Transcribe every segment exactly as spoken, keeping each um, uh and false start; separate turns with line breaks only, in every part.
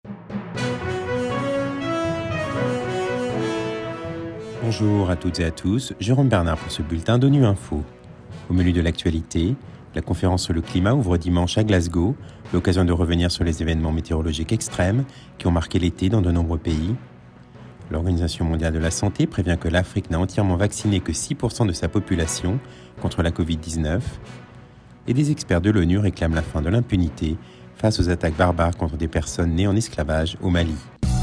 Bonjour à toutes et à tous, Jérôme Bernard pour ce bulletin d'ONU Info. Au menu de l'actualité, la conférence sur le climat ouvre dimanche à Glasgow, l'occasion de revenir sur les événements météorologiques extrêmes qui ont marqué l'été dans de nombreux pays. L'Organisation mondiale de la santé prévient que l'Afrique n'a entièrement vacciné que six pour cent de sa population contre la covid dix-neuf. Et des experts de l'ONU réclament la fin de l'impunité face aux attaques barbares contre des personnes nées en esclavage au Mali.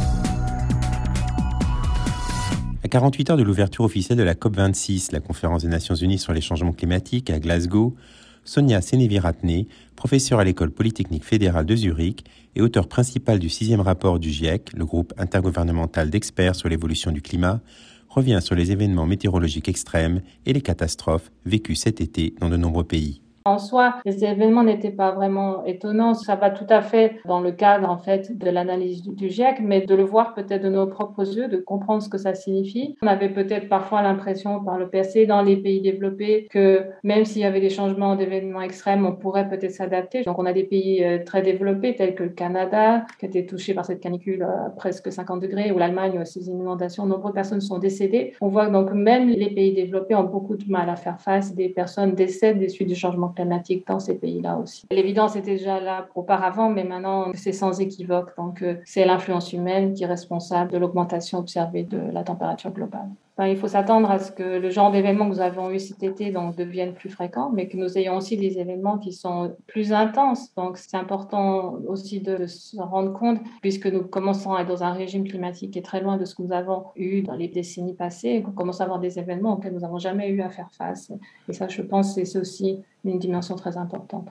À quarante-huit heures de l'ouverture officielle de la COP vingt-six, la conférence des Nations Unies sur les changements climatiques à Glasgow, Sonia Seneviratne, professeure à l'école polytechnique fédérale de Zurich et auteure principale du sixième rapport du GIEC, le groupe intergouvernemental d'experts sur l'évolution du climat, revient sur les événements météorologiques extrêmes et les catastrophes vécues cet été dans de nombreux pays.
En soi, les événements n'étaient pas vraiment étonnants. Ça va tout à fait dans le cadre, en fait, de l'analyse du, du GIEC, mais de le voir peut-être de nos propres yeux, de comprendre ce que ça signifie. On avait peut-être parfois l'impression par le passé dans les pays développés que même s'il y avait des changements d'événements extrêmes, on pourrait peut-être s'adapter. Donc, on a des pays euh, très développés tels que le Canada, qui a été touché par cette canicule à presque cinquante degrés, ou l'Allemagne aussi, des inondations. Nombreuses personnes sont décédées. On voit donc même les pays développés ont beaucoup de mal à faire face. Des personnes décèdent des suites du changement climatique dans ces pays-là aussi. L'évidence était déjà là auparavant, mais maintenant c'est sans équivoque. Donc euh, c'est l'influence humaine qui est responsable de l'augmentation observée de la température globale. Enfin, il faut s'attendre à ce que le genre d'événements que nous avons eu cet été donc, deviennent plus fréquents, mais que nous ayons aussi des événements qui sont plus intenses. Donc c'est important aussi de, de se rendre compte, puisque nous commençons à être dans un régime climatique qui est très loin de ce que nous avons eu dans les décennies passées, et qu'on commence à avoir des événements auxquels nous n'avons jamais eu à faire face. Et ça, je pense, c'est aussi une dimension très importante.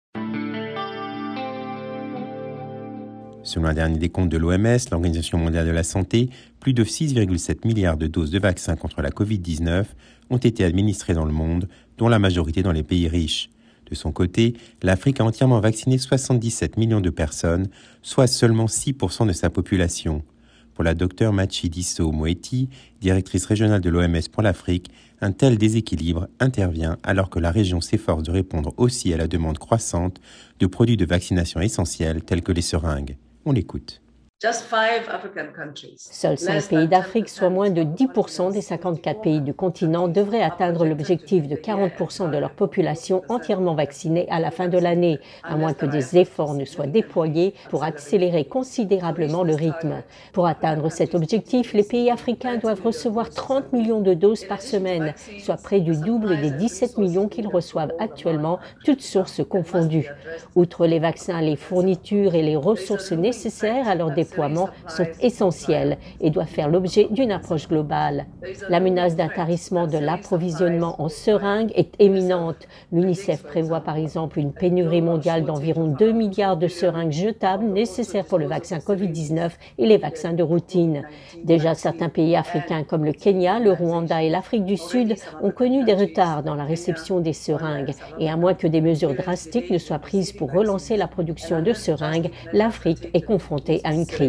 Selon un dernier décompte de l'O M S, l'Organisation mondiale de la santé, plus de six virgule sept milliards de doses de vaccins contre la covid dix-neuf ont été administrées dans le monde, dont la majorité dans les pays riches. De son côté, l'Afrique a entièrement vacciné soixante-dix-sept millions de personnes, soit seulement six pour cent de sa population. Pour la docteure Matshidiso Moeti, directrice régionale de l'O M S pour l'Afrique, un tel déséquilibre intervient alors que la région s'efforce de répondre aussi à la demande croissante de produits de vaccination essentiels tels que les seringues. On l'écoute.
Seuls cinq pays d'Afrique, soit moins de dix pour cent des cinquante-quatre pays du continent, devraient atteindre l'objectif de quarante pour cent de leur population entièrement vaccinée à la fin de l'année, à moins que des efforts ne soient déployés pour accélérer considérablement le rythme. Pour atteindre cet objectif, les pays africains doivent recevoir trente millions de doses par semaine, soit près du double des dix-sept millions qu'ils reçoivent actuellement, toutes sources confondues. Outre les vaccins, les fournitures et les ressources nécessaires à leur déploiement sont essentiels et doivent faire l'objet d'une approche globale. La menace d'un tarissement de l'approvisionnement en seringues est éminente. L'UNICEF prévoit par exemple une pénurie mondiale d'environ deux milliards de seringues jetables nécessaires pour le vaccin covid dix-neuf et les vaccins de routine. Déjà, certains pays africains comme le Kenya, le Rwanda et l'Afrique du Sud ont connu des retards dans la réception des seringues. Et à moins que des mesures drastiques ne soient prises pour relancer la production de seringues, l'Afrique est confrontée à une crise.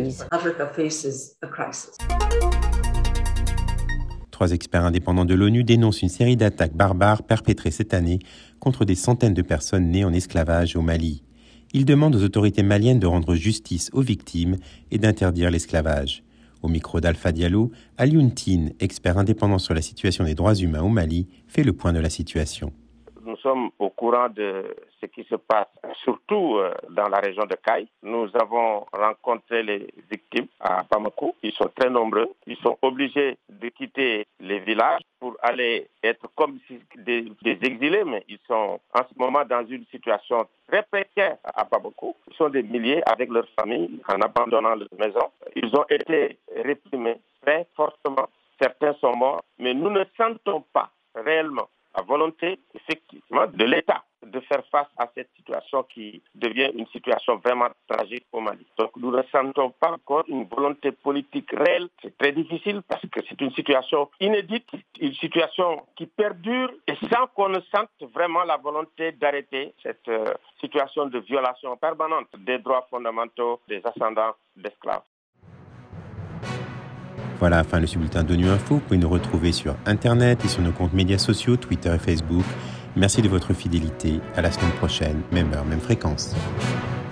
Trois experts indépendants de l'ONU dénoncent une série d'attaques barbares perpétrées cette année contre des centaines de personnes nées en esclavage au Mali. Ils demandent aux autorités maliennes de rendre justice aux victimes et d'interdire l'esclavage. Au micro d'Alpha Diallo, Alioune Tine, expert indépendant sur la situation des droits humains au Mali, fait le point de la situation.
Nous sommes au courant de ce qui se passe, surtout dans la région de Caille. Nous avons rencontré les victimes à Bamako. Ils sont très nombreux. Ils sont obligés de quitter les villages pour aller être comme des, des exilés, mais ils sont en ce moment dans une situation très précaire à Bamako. Ils sont des milliers avec leurs familles en abandonnant leurs maisons. Ils ont été réprimés très fortement. Certains sont morts, mais nous ne sentons pas réellement la volonté, effectivement, de l'État de faire face à cette situation qui devient une situation vraiment tragique au Mali. Donc, nous ne sentons pas encore une volonté politique réelle. C'est très difficile parce que c'est une situation inédite, une situation qui perdure et sans qu'on ne sente vraiment la volonté d'arrêter cette euh, situation de violation permanente des droits fondamentaux des ascendants d'esclaves.
Voilà, fin de ce bulletin d'ONU Info. Vous pouvez nous retrouver sur Internet et sur nos comptes médias sociaux, Twitter et Facebook. Merci de votre fidélité. À la semaine prochaine, même heure, même fréquence.